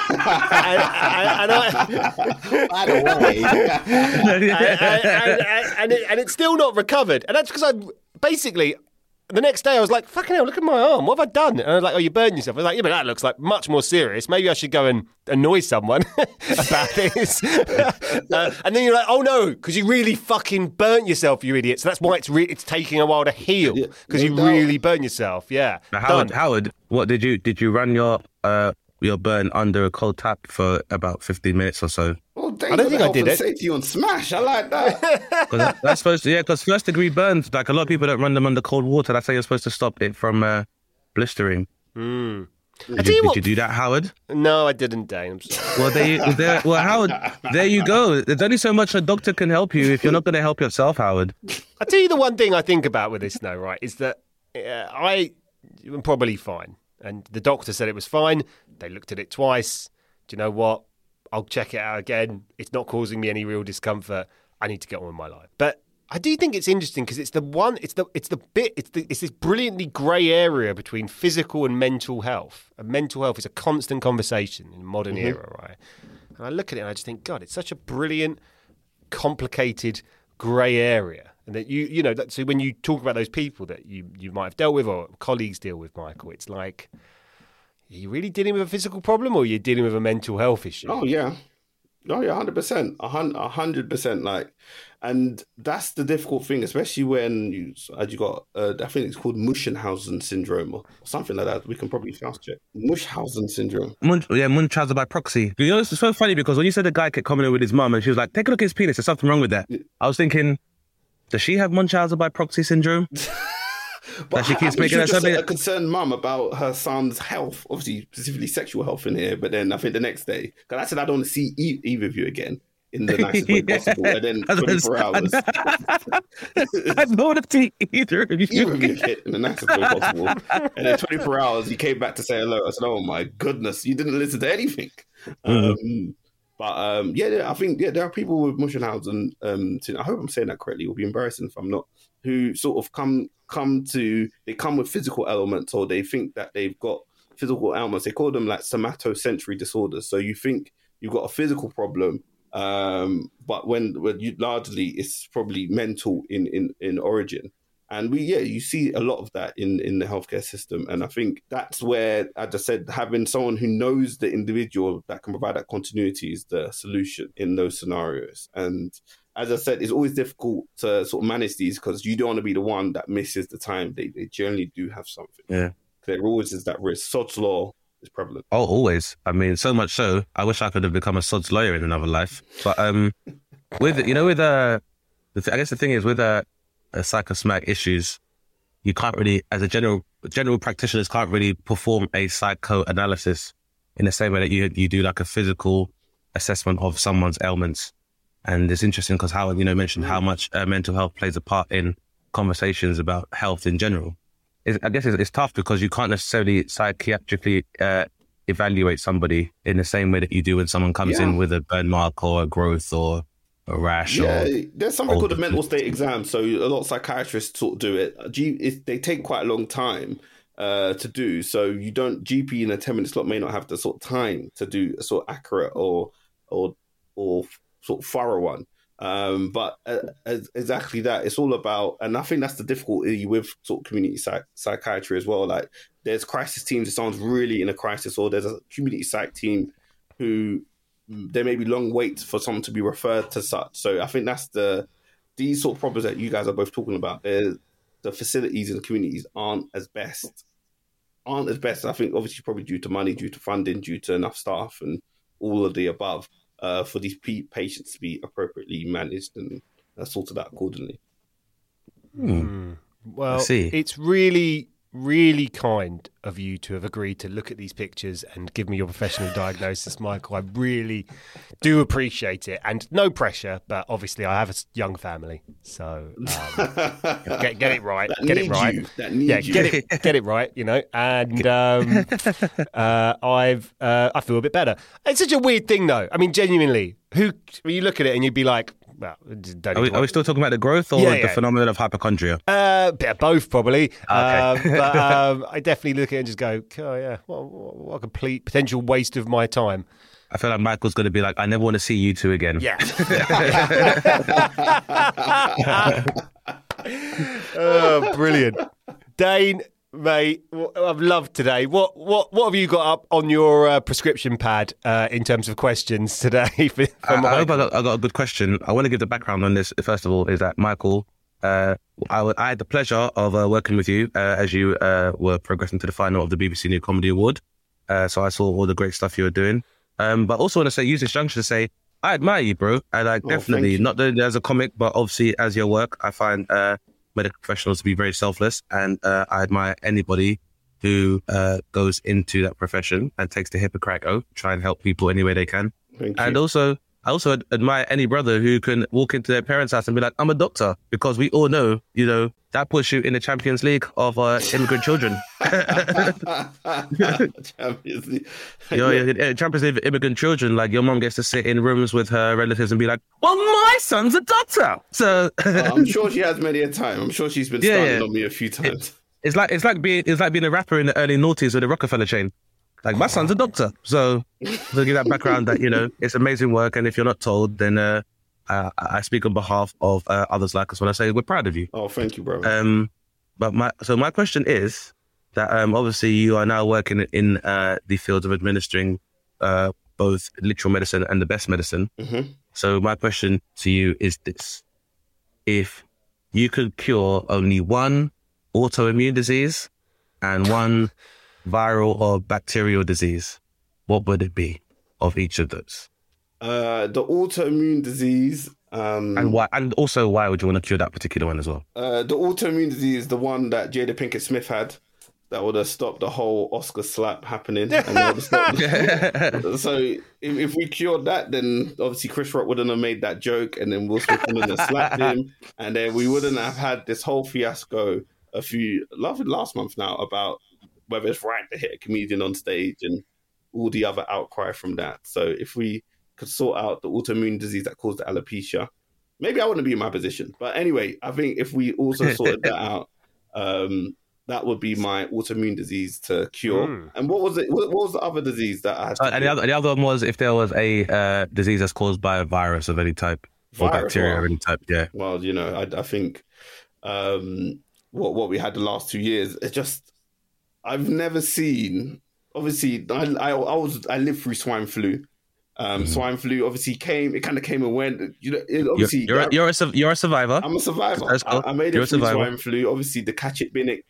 [SPEAKER 4] and it's still not recovered. And that's because I basically... The next day I was like, fucking hell, look at my arm. What have I done? And I was like, oh, you burned yourself. I was like, yeah, but that looks like much more serious. Maybe I should go and annoy someone about this. And then you're like, oh no, because you really fucking burnt yourself, you idiot. So that's why it's taking a while to heal, because you really burnt yourself. Yeah.
[SPEAKER 5] Now, Howard, what did you run your burn under a cold tap for about 15 minutes or so?
[SPEAKER 6] Oh, I don't think I did it. Safety on Smash. I like that.
[SPEAKER 5] That's supposed to, because first degree burns, like a lot of people don't run them under cold water. That's how you're supposed to stop it from blistering.
[SPEAKER 4] Mm.
[SPEAKER 5] Did you do that, Howard?
[SPEAKER 4] No, I didn't, Dane. I'm sorry.
[SPEAKER 5] Well, Howard, there you go. There's only so much a doctor can help you if you're not going to help yourself, Howard.
[SPEAKER 4] I'll tell you the one thing I think about with this now, right, is that I'm probably fine. And the doctor said it was fine. They looked at it twice. Do you know what? I'll check it out again. It's not causing me any real discomfort. I need to get on with my life. But I do think it's interesting because it's this brilliantly grey area between physical and mental health. And mental health is a constant conversation in the modern era, right? And I look at it and I just think, God, it's such a brilliant, complicated grey area. And that so when you talk about those people that you might have dealt with or colleagues deal with, Michael, it's like, are you really dealing with a physical problem or are you dealing with a mental health issue?
[SPEAKER 6] Oh, yeah. 100%. 100%. Like, and that's the difficult thing, especially when you got, I think it's called Munchausen syndrome or something like that. We can probably fast check. Munchausen syndrome.
[SPEAKER 5] Munchausen by proxy. You know, it's so funny because when you said the guy kept coming in with his mum and she was like, take a look at his penis, there's something wrong with that. I was thinking, does she have Munchausen by proxy syndrome?
[SPEAKER 6] But
[SPEAKER 5] she keeps making
[SPEAKER 6] just a concerned mum about her son's health, obviously specifically sexual health in here. But then I think the next day, because I said I don't want to see either of you again in the nicest way possible. And then 24 hours,
[SPEAKER 5] I don't want to see either of you
[SPEAKER 6] in the nicest way possible. And then 24 hours, he came back to say hello. I said, "Oh my goodness, you didn't listen to anything." I think there are people with Munchausen. I hope I'm saying that correctly. It will be embarrassing if I'm not. Who sort of come with physical elements, or they think that they've got physical ailments. They call them like somatosensory disorders. So you think you've got a physical problem, but when you largely it's probably mental in origin. And you see a lot of that in the healthcare system. And I think that's where, as I said, having someone who knows the individual that can provide that continuity is the solution in those scenarios. And as I said, it's always difficult to sort of manage these because you don't want to be the one that misses the time. They generally do have something.
[SPEAKER 5] Yeah.
[SPEAKER 6] There always is that risk. Sod's law is prevalent.
[SPEAKER 5] Oh, always. I mean, so much so, I wish I could have become a sod's lawyer in another life. But I guess the thing is with psychosomatic issues, you can't really, as a general practitioners, can't really perform a psychoanalysis in the same way that you do like a physical assessment of someone's ailments. And it's interesting because how mentioned how much mental health plays a part in conversations about health in general. I guess it's tough because you can't necessarily psychiatrically evaluate somebody in the same way that you do when someone comes in with a burn mark or a growth or a rash.
[SPEAKER 6] Yeah, there's something called a mental state exam. So a lot of psychiatrists sort of do it. They take quite a long time to do. So you don't, GP in a 10-minute slot may not have the sort of time to do a sort of accurate or sort of thorough one. But exactly that. It's all about, and I think that's the difficulty with sort of community psychiatry as well. Like there's crisis teams if someone's really in a crisis, or there's a community psych team who there may be long waits for someone to be referred to such. So I think that's these sort of problems that you guys are both talking about. The facilities in the communities aren't as best. I think obviously probably due to money, due to funding, due to enough staff and all of the above. For these patients to be appropriately managed and sorted out accordingly.
[SPEAKER 4] Well, it's really, really kind of you to have agreed to look at these pictures and give me your professional diagnosis, Michael. I really do appreciate it. And no pressure, but obviously I have a young family. So get it right. Get it right. Get it right, And I feel a bit better. It's such a weird thing, though. I mean, genuinely, when you look at it and you'd be like, well,
[SPEAKER 5] are we still talking about the growth or the phenomenon of hypochondria?
[SPEAKER 4] Bit of both, probably.
[SPEAKER 5] Okay.
[SPEAKER 4] But I definitely look at it and just go, oh, yeah, what a complete potential waste of my time.
[SPEAKER 5] I feel like Michael's going to be like, I never want to see you two again.
[SPEAKER 4] Yeah. Oh, brilliant. Dane, mate, I've loved today. What have you got up on your prescription pad in terms of questions today?
[SPEAKER 5] I hope I got a good question. I want to give the background on this. First of all, is that Michael, I had the pleasure of working with you as you were progressing to the final of the BBC New Comedy Award. So I saw all the great stuff you were doing. But also want to say, use this juncture to say, I admire you, bro. And definitely, not only as a comic, but obviously as your work, I find medical professionals to be very selfless. And I admire anybody who goes into that profession and takes the Hippocratic oath, try and help people any way they can.
[SPEAKER 6] Thank you.
[SPEAKER 5] And also, I also admire any brother who can walk into their parents' house and be like, I'm a doctor, because we all know, that puts you in the Champions League of immigrant children.
[SPEAKER 6] Champions League.
[SPEAKER 5] Champions League of immigrant children, like your mom gets to sit in rooms with her relatives and be like, well, my son's a doctor. So
[SPEAKER 6] I'm sure she has many a time. I'm sure she's been starting on me a few times.
[SPEAKER 5] It's like being a rapper in the early noughties with the Rockefeller chain. Like, my son's a doctor. So to give that background that, it's amazing work. And if you're not told, then I speak on behalf of others like us when I say we're proud of you.
[SPEAKER 6] Oh, thank you, bro.
[SPEAKER 5] But my question is that obviously you are now working in the field of administering both literal medicine and the best medicine.
[SPEAKER 6] Mm-hmm.
[SPEAKER 5] So my question to you is this. If you could cure only one autoimmune disease and one viral or bacterial disease, what would it be of each of those?
[SPEAKER 6] The autoimmune disease.
[SPEAKER 5] And why? And also, why would you want to cure that particular one as well?
[SPEAKER 6] The autoimmune disease, the one that Jada Pinkett Smith had, that would have stopped the whole Oscar slap happening. And so if we cured that, then obviously Chris Rock wouldn't have made that joke, and then Will Smith wouldn't have slapped him, and then we wouldn't have had this whole fiasco last month now about whether it's right to hit a comedian on stage and all the other outcry from that. So if we could sort out the autoimmune disease that caused the alopecia, maybe I wouldn't be in my position. But anyway, I think if we also sorted that out, that would be my autoimmune disease to cure. And what was it? What was the other disease that I had?
[SPEAKER 5] And the other one was if there was a disease that's caused by a virus of any type or bacteria of any type. Yeah.
[SPEAKER 6] Well, I think what we had the last 2 years, it's just I've never seen. Obviously, I lived through swine flu. Swine flu obviously came. It kind of came and went. Obviously,
[SPEAKER 5] you're a survivor.
[SPEAKER 6] I'm a survivor.
[SPEAKER 5] Cool.
[SPEAKER 6] I made it through swine flu. Obviously, the catch it, bin it,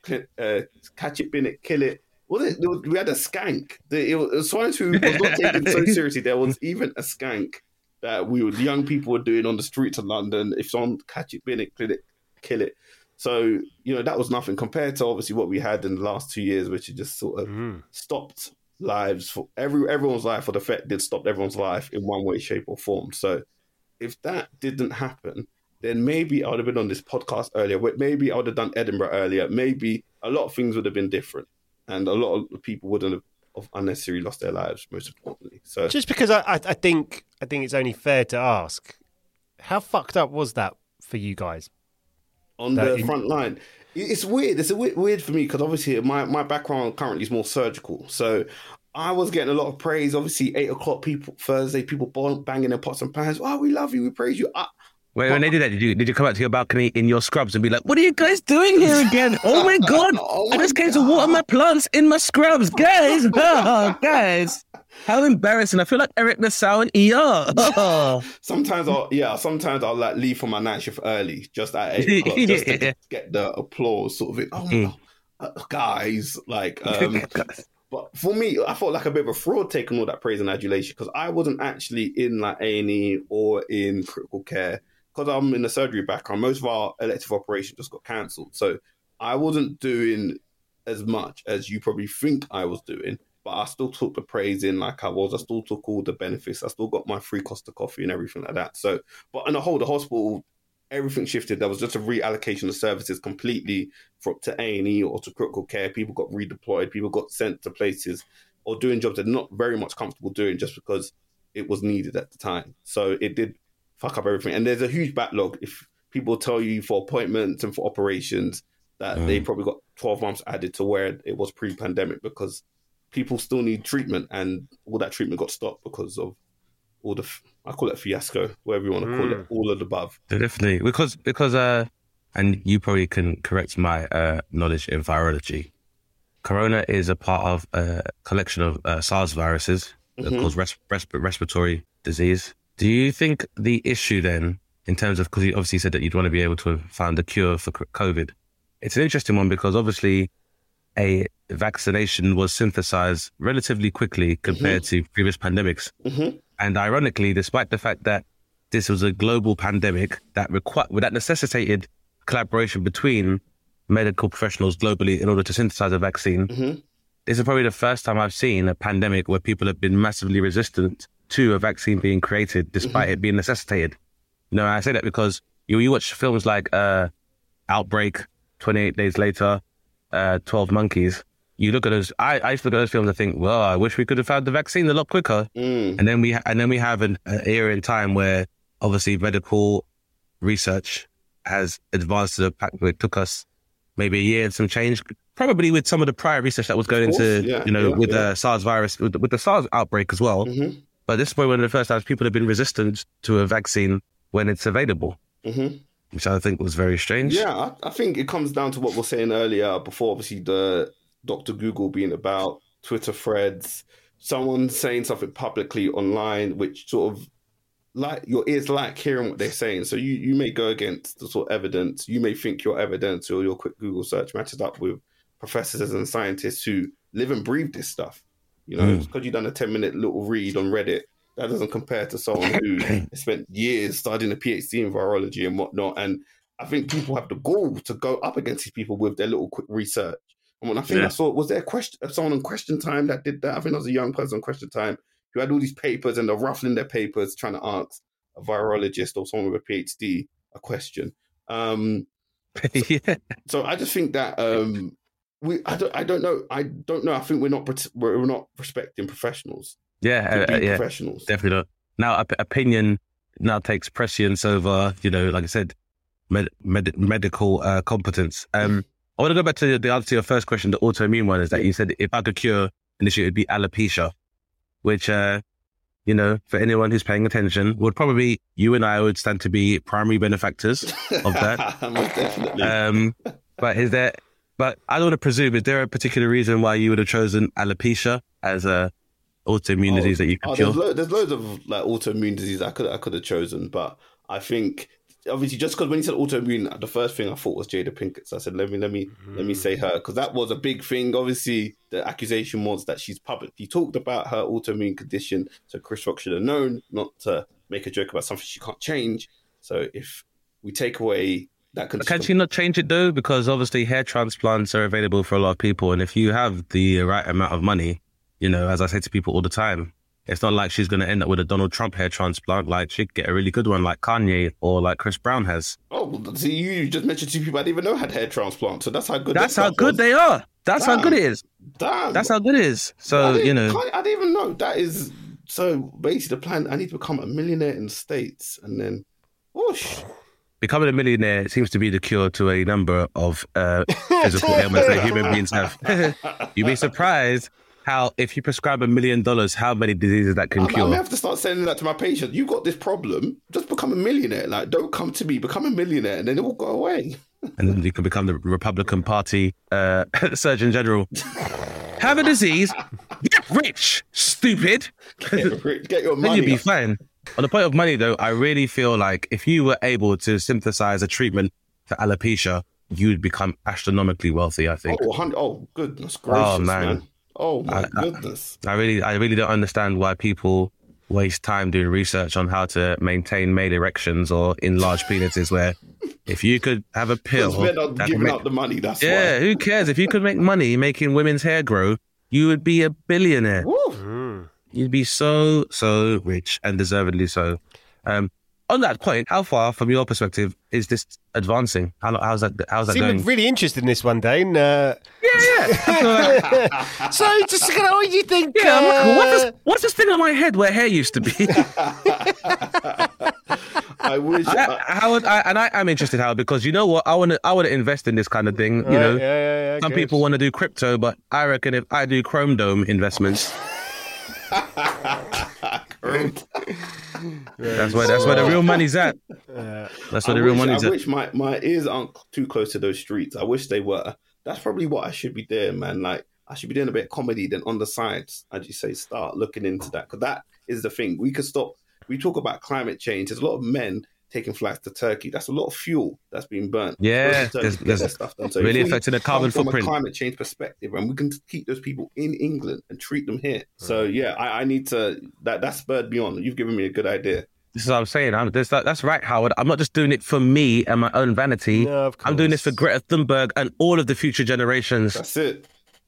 [SPEAKER 6] kill it. We had a skank. Swine flu was not taken so seriously. There was even a skank that the young people were doing on the streets of London. If someone catch it, bin it, kill it. So that was nothing compared to obviously what we had in the last 2 years, which had just sort of stopped lives for everyone's life, or the effect did stop everyone's life in one way, shape, or form. So if that didn't happen, then maybe I would have been on this podcast earlier. Maybe I would have done Edinburgh earlier. Maybe a lot of things would have been different, and a lot of people wouldn't have unnecessarily lost their lives. Most importantly, so
[SPEAKER 4] just because I think it's only fair to ask, how fucked up was that for you guys
[SPEAKER 6] on the front line? It's weird. It's weird for me because obviously my background currently is more surgical. So I was getting a lot of praise. Obviously, 8 o'clock Thursday, people banging their pots and pans. Oh, we love you. We praise you.
[SPEAKER 5] When they did that, did you come out to your balcony in your scrubs and be like, what are you guys doing here again? Oh my God. I just came to water my plants in my scrubs. Guys. Oh, guys. How embarrassing. I feel like Eric Nassau in ER. Oh.
[SPEAKER 6] Sometimes I'll like leave for my night shift early, just at 8 o'clock, just to get the applause sort of it. Oh, guys. Like, but for me, I felt like a bit of a fraud taking all that praise and adulation because I wasn't actually in like A&E or in critical care. Because I'm in the surgery background, most of our elective operations just got cancelled. So I wasn't doing as much as you probably think I was doing, but I still took the praise in like I was. I still took all the benefits. I still got my free Costa coffee and everything like that. So, but on the whole, the hospital, everything shifted. There was just a reallocation of services completely to A&E or to critical care. People got redeployed. People got sent to places or doing jobs they're not very much comfortable doing just because it was needed at the time. So it did fuck up everything. And there's a huge backlog. If people tell you for appointments and for operations that they probably got 12 months added to where it was pre-pandemic because people still need treatment and all that treatment got stopped because of all the, I call it fiasco, whatever you want to call it, all of the above.
[SPEAKER 5] Definitely. Because and you probably can correct my knowledge in virology. Corona is a part of a collection of SARS viruses that cause respiratory disease. Do you think the issue then, in terms of, because you obviously said that you'd want to be able to have found a cure for COVID, it's an interesting one because obviously a vaccination was synthesized relatively quickly compared to previous pandemics. And ironically, despite the fact that this was a global pandemic that necessitated collaboration between medical professionals globally in order to synthesize a vaccine, this is probably the first time I've seen a pandemic where people have been massively resistant to a vaccine being created, despite it being necessitated. I say that because you watch films like Outbreak, 28 Days Later, 12 Monkeys. You look at those. I used to look at those films and think, well, I wish we could have found the vaccine a lot quicker. And then we have an era in time where obviously medical research has advanced to the fact that it took us maybe a year and some change, probably with some of the prior research that was going into, SARS virus, with the SARS outbreak as well. But this is probably one of the first times people have been resistant to a vaccine when it's available, which I think was very strange.
[SPEAKER 6] Yeah, I think it comes down to what we were saying earlier before, obviously the Dr. Google being about, Twitter threads, someone saying something publicly online, which sort of like your ears like hearing what they're saying. So you may go against the sort of evidence. You may think your evidence or your quick Google search matches up with professors and scientists who live and breathe this stuff. Because you've done a 10-minute little read on Reddit, that doesn't compare to someone who spent years studying a PhD in virology and whatnot. And I think people have the gall to go up against these people with their little quick research. And when I think I saw, was there someone on Question Time that did that? I think there was a young person on Question Time who had all these papers and they're ruffling their papers trying to ask a virologist or someone with a PhD a question. So I just think that I don't know. I think we're not respecting professionals.
[SPEAKER 5] Professionals. Definitely not. Now, opinion now takes precedence over, like I said, medical competence. I want to go back to the answer to your first question, the autoimmune one, is that you said if I could cure an issue, it'd be alopecia, which, for anyone who's paying attention, would probably, you and I would stand to be primary benefactors of that.
[SPEAKER 6] Most definitely.
[SPEAKER 5] But I don't want to presume, is there a particular reason why you would have chosen alopecia as a autoimmune disease that you could cure?
[SPEAKER 6] There's loads of like autoimmune disease I could have chosen, but I think obviously just because when you said autoimmune, the first thing I thought was Jada Pinkett. So I said, let me say her, because that was a big thing. Obviously, the accusation was that she's publicly talked about her autoimmune condition, so Chris Rock should have known not to make a joke about something she can't change. So if we take away that condition,
[SPEAKER 5] can she not change it though? Because obviously hair transplants are available for a lot of people, and if you have the right amount of money, as I say to people all the time, it's not like she's going to end up with a Donald Trump hair transplant. Like, she'd get a really good one like Kanye or like Chris Brown has.
[SPEAKER 6] Oh, see, you just mentioned two people I didn't even know had hair transplants. So that's how good
[SPEAKER 5] they are. That's how good it is.
[SPEAKER 6] Damn.
[SPEAKER 5] That's how good it is. So,
[SPEAKER 6] I didn't even know. That is, so basically the plan, I need to become a millionaire in the States and then, whoosh.
[SPEAKER 5] Becoming a millionaire seems to be the cure to a number of physical ailments that human beings have. You'd be surprised how, if you prescribe $1 million, how many diseases that can cure.
[SPEAKER 6] I have to start sending that to my patients. You got this problem, just become a millionaire. Like, don't come to me, become a millionaire, and then it will go away.
[SPEAKER 5] And then you can become the Republican Party Surgeon General. Have a disease, get rich, stupid.
[SPEAKER 6] Get your money.
[SPEAKER 5] Then you'd be fine. On the point of money, though, I really feel like if you were able to synthesize a treatment for alopecia, you'd become astronomically wealthy, I think.
[SPEAKER 6] Oh, goodness gracious, man. Oh my goodness.
[SPEAKER 5] I really don't understand why people waste time doing research on how to maintain male erections or enlarge penises, where if you could have a pill...
[SPEAKER 6] We're not giving out the money, that's why.
[SPEAKER 5] Yeah, who cares? If you could make money making women's hair grow, you would be a billionaire. You'd be so rich, and deservedly so. On that point, how far, from your perspective, is this advancing? How's that going?
[SPEAKER 4] Really interested in this one, Dane.
[SPEAKER 5] Yeah.
[SPEAKER 4] So, just what do you think?
[SPEAKER 5] Yeah, what's this thing on my head where hair used to be?
[SPEAKER 6] I wish.
[SPEAKER 5] Howard, I'm interested, Howard, because you know what? I want to invest in this kind of thing. Some people want to do crypto, but I reckon if I do Chrome Dome investments. That's where the real money's at. That's where the real money's at.
[SPEAKER 6] I wish my ears aren't too close to those streets. I wish they were. That's probably what I should be doing, man. Like, I should be doing a bit of comedy, then on the sides, as you say, start looking into that. Because that is the thing. We could stop. We talk about climate change. There's a lot of men taking flights to Turkey. That's a lot of fuel that's being burnt.
[SPEAKER 5] Yeah, there's
[SPEAKER 6] stuff done. So
[SPEAKER 5] really affecting the carbon footprint.
[SPEAKER 6] From a climate change perspective, and we can keep those people in England and treat them here. So yeah, I need to. That spurred me on. You've given me a good idea.
[SPEAKER 5] This is what I'm saying. That's right, Howard. I'm not just doing it for me and my own vanity.
[SPEAKER 4] No, of course.
[SPEAKER 5] I'm doing this for Greta Thunberg and all of the future generations.
[SPEAKER 6] That's it.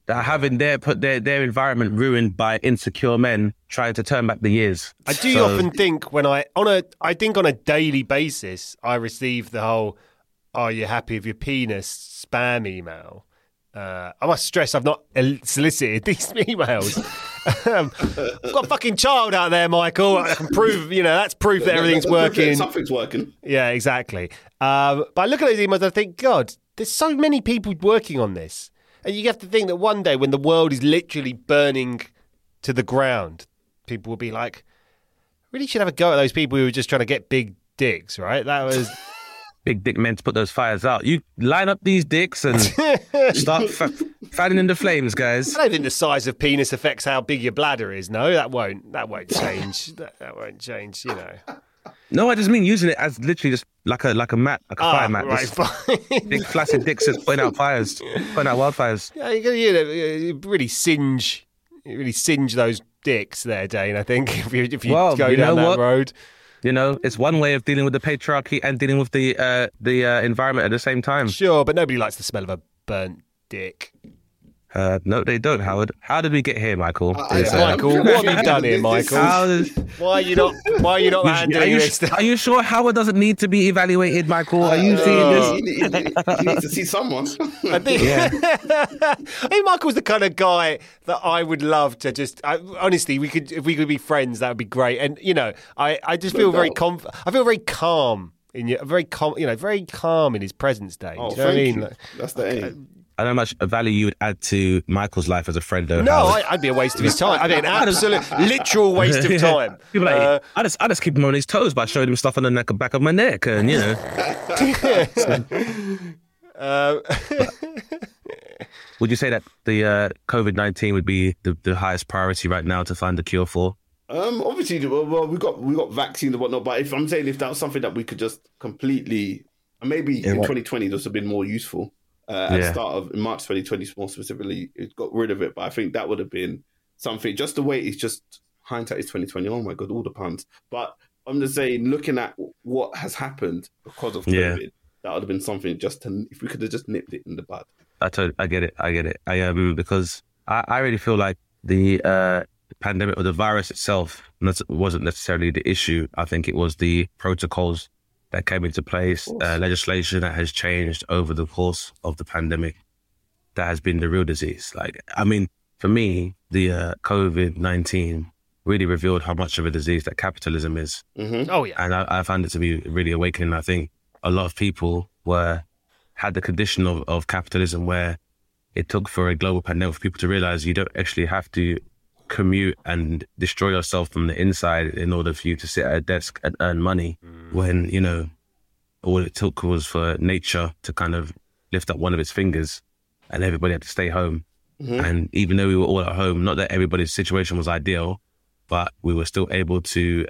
[SPEAKER 5] that are having put their environment ruined by insecure men trying to turn back the years.
[SPEAKER 4] I do often think on a daily basis, I receive the whole, "Are you happy with your penis?" spam email. I must stress I've not solicited these emails. I've got a fucking child out there, Michael. I can prove, that's proof that everything's working.
[SPEAKER 6] Something's working.
[SPEAKER 4] Yeah, exactly. But I look at those emails and I think, God, there's so many people working on this. And you have to think that one day when the world is literally burning to the ground, people will be like, really should have a go at those people who were just trying to get big dicks, right? That was...
[SPEAKER 5] Big dick men to put those fires out. You line up these dicks and start fanning in the flames, guys.
[SPEAKER 4] I don't think the size of penis affects how big your bladder is. No, that won't change. that won't change,
[SPEAKER 5] No, I just mean using it as literally just like a mat, like a fire mat.
[SPEAKER 4] Right, fine.
[SPEAKER 5] Big flaccid dicks that putting out fires, putting out wildfires.
[SPEAKER 4] Yeah, you really singe those dicks there, Dane. I think if you go down that road.
[SPEAKER 5] It's one way of dealing with the patriarchy and dealing with the environment at the same time.
[SPEAKER 4] Sure, but nobody likes the smell of a burnt dick.
[SPEAKER 5] No, they don't, Howard. How did we get here, Michael?
[SPEAKER 4] Michael, what have you done here, Michael? Why are you not handling this?
[SPEAKER 5] Are you sure Howard doesn't need to be evaluated, Michael? Are you seeing this?
[SPEAKER 6] You need to see someone.
[SPEAKER 4] I think Michael's the kind of guy that I would love to just. Honestly, if we could be friends, that would be great. And I just feel very I feel very calm very calm in his presence, Dave.
[SPEAKER 6] Oh,
[SPEAKER 4] do you know what I mean?
[SPEAKER 6] you. That's the aim.
[SPEAKER 5] I don't know how much value you would add to Michael's life as a friend, though.
[SPEAKER 4] No, I'd be a waste of his time. I'd be an absolute, literal waste of time.
[SPEAKER 5] People I just keep him on his toes by showing him stuff on the back of my neck, and Would you say that the COVID-19 would be the highest priority right now to find a cure for?
[SPEAKER 6] Obviously, well, we got vaccines and whatnot, but if that was something that we could just completely, maybe in 2020 this would have been more useful. At the start of March 2020, more specifically, it got rid of it. But I think that would have been something. Just the way it's just hindsight is 2020. Oh my God, all the puns. But I'm just saying, looking at what has happened because of COVID, that would have been something if we could have just nipped it in the bud.
[SPEAKER 5] I get it. Because I really feel like the pandemic or the virus itself wasn't necessarily the issue. I think it was the protocols that came into place, legislation that has changed over the course of the pandemic. That has been the real disease. For me, the COVID-19 really revealed how much of a disease that capitalism is.
[SPEAKER 6] Mm-hmm.
[SPEAKER 4] Oh, yeah.
[SPEAKER 5] And I found it to be really awakening. I think a lot of people had the condition of capitalism where it took for a global pandemic for people to realize you don't actually have to commute and destroy yourself from the inside in order for you to sit at a desk and earn money when, all it took was for nature to kind of lift up one of its fingers and everybody had to stay home. Mm-hmm. And even though we were all at home, not that everybody's situation was ideal, but we were still able to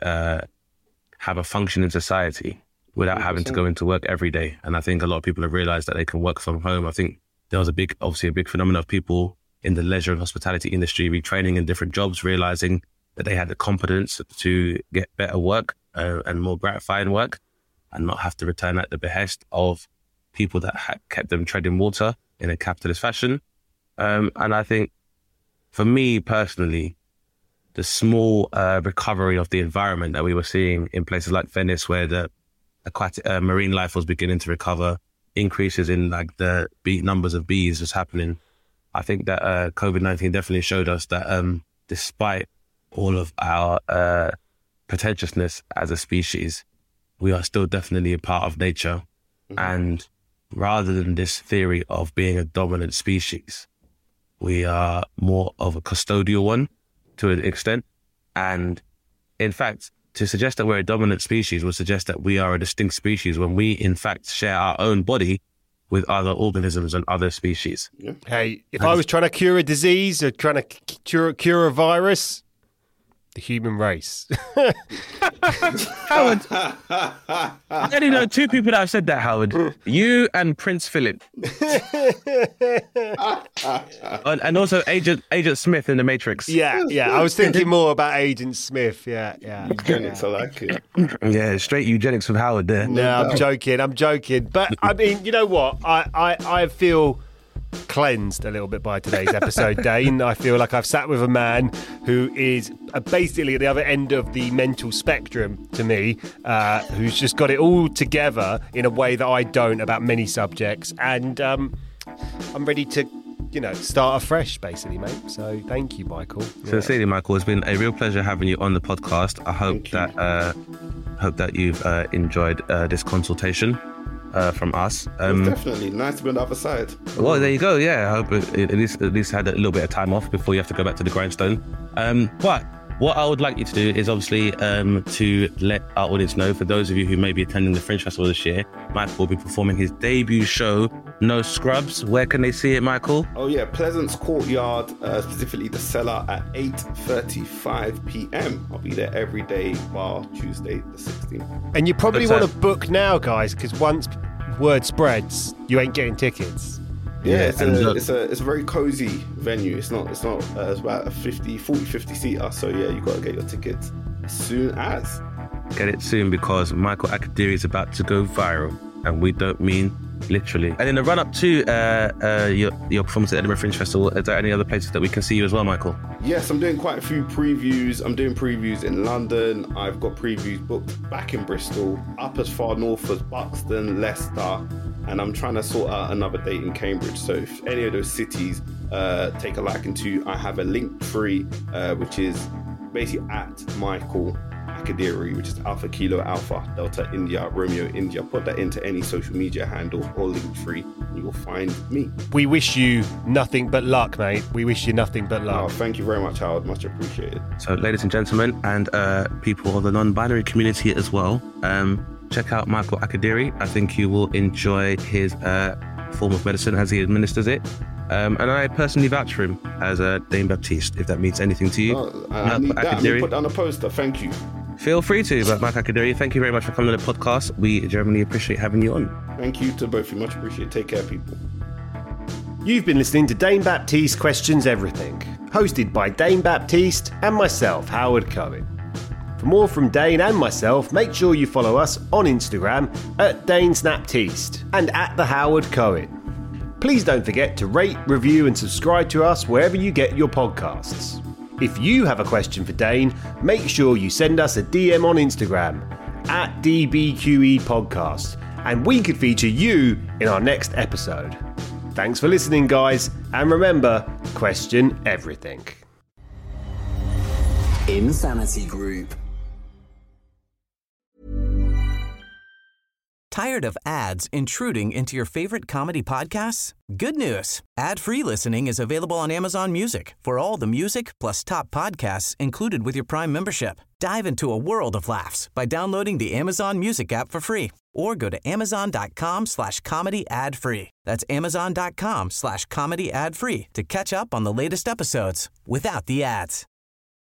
[SPEAKER 5] have a function in society without 100%. Having to go into work every day. And I think a lot of people have realized that they can work from home. I think there was a big phenomenon of people in the leisure and hospitality industry retraining in different jobs, realizing that they had the competence to get better work and more gratifying work and not have to return at the behest of people that had kept them treading water in a capitalist fashion. And I think for me personally, the small recovery of the environment that we were seeing in places like Venice, where the aquatic marine life was beginning to recover, increases in the numbers of bees was happening. I think that COVID-19 definitely showed us that despite all of our pretentiousness as a species, we are still definitely a part of nature. Mm-hmm. And rather than this theory of being a dominant species, we are more of a custodial one to an extent. And in fact, to suggest that we're a dominant species would suggest that we are a distinct species when we, in fact, share our own body with other organisms and other species.
[SPEAKER 6] Yeah.
[SPEAKER 4] Hey, if I was trying to cure a disease or trying to cure a virus, the human race.
[SPEAKER 5] Howard, I only know two people that have said that, Howard. You and Prince Philip. and also Agent Smith in The Matrix.
[SPEAKER 4] Yeah. I was thinking more about Agent Smith. Yeah.
[SPEAKER 6] Eugenics, I like it.
[SPEAKER 5] Yeah, straight eugenics from Howard there.
[SPEAKER 4] No, I'm joking. But I mean, you know what? I feel cleansed a little bit by today's episode, Dane. I feel like I've sat with a man who is basically at the other end of the mental spectrum to me, who's just got it all together in a way that I don't about many subjects. And I'm ready to, start afresh, basically, mate. So thank you, Michael.
[SPEAKER 5] Sincerely, Michael, it's been a real pleasure having you on the podcast. I hope that you've enjoyed this consultation from us.
[SPEAKER 6] Definitely nice to be on the other side.
[SPEAKER 5] Well, there you go. Yeah, I hope at least had a little bit of time off before you have to go back to the grindstone. But what I would like you to do is obviously to let our audience know, for those of you who may be attending the Fringe Festival this year, Michael will be performing his debut show, No Scrubs. Where can they see it, Michael?
[SPEAKER 6] Oh yeah, Pleasance Courtyard, specifically the Cellar at 8:35 p.m. I'll be there every day bar Tuesday the 16th.
[SPEAKER 4] And you probably want to book now, guys, because once word spreads, you ain't getting tickets.
[SPEAKER 6] Yeah, it's a very cozy venue. It's about a 50 seater. So yeah, you got to get your tickets as soon as.
[SPEAKER 5] Get it soon, because Michael Akadiri is about to go viral, and we don't mean literally. And in the run up to your performance at Edinburgh Fringe Festival, is there any other places that we can see you as well, Michael?
[SPEAKER 6] Yes, I'm doing quite a few previews. I'm doing previews in London. I've got previews booked back in Bristol, up as far north as Buxton, Leicester, and I'm trying to sort out another date in Cambridge. So if any of those cities take a liking to, I have a Linktree, which is basically at Michael Akadiri, which is Alpha Kilo Alpha Delta India Romeo India. Put that into any social media handle or Linktree, and you will find me.
[SPEAKER 4] We wish you nothing but luck, mate. We wish you nothing but luck.
[SPEAKER 6] Oh, thank you very much, Howard. Much appreciated.
[SPEAKER 5] So, ladies and gentlemen, and people of the non-binary community as well, check out Michael Akadiri. I think you will enjoy his form of medicine as he administers it. And I personally vouch for him as Dane Baptiste, if that means anything to you.
[SPEAKER 6] I need that. I need to put down a poster. Thank you.
[SPEAKER 5] Feel free to, but Mike Akadiri, thank you very much for coming on the podcast. We genuinely appreciate having you on.
[SPEAKER 6] Thank you to both of you. Much appreciated. Take care, people.
[SPEAKER 4] You've been listening to Dane Baptiste Questions Everything, hosted by Dane Baptiste and myself, Howard Cohen. For more from Dane and myself, make sure you follow us on Instagram at DaneSnaptiste and at The Howard Cohen. Please don't forget to rate, review and subscribe to us wherever you get your podcasts. If you have a question for Dane, make sure you send us a DM on Instagram at DBQE Podcast, and we could feature you in our next episode. Thanks for listening, guys, and remember, question everything.
[SPEAKER 8] Insanity Group.
[SPEAKER 9] Tired of ads intruding into your favorite comedy podcasts? Good news. Ad-free listening is available on Amazon Music for all the music plus top podcasts included with your Prime membership. Dive into a world of laughs by downloading the Amazon Music app for free or go to amazon.com/comedy ad-free. That's amazon.com/comedy ad-free to catch up on the latest episodes without the ads.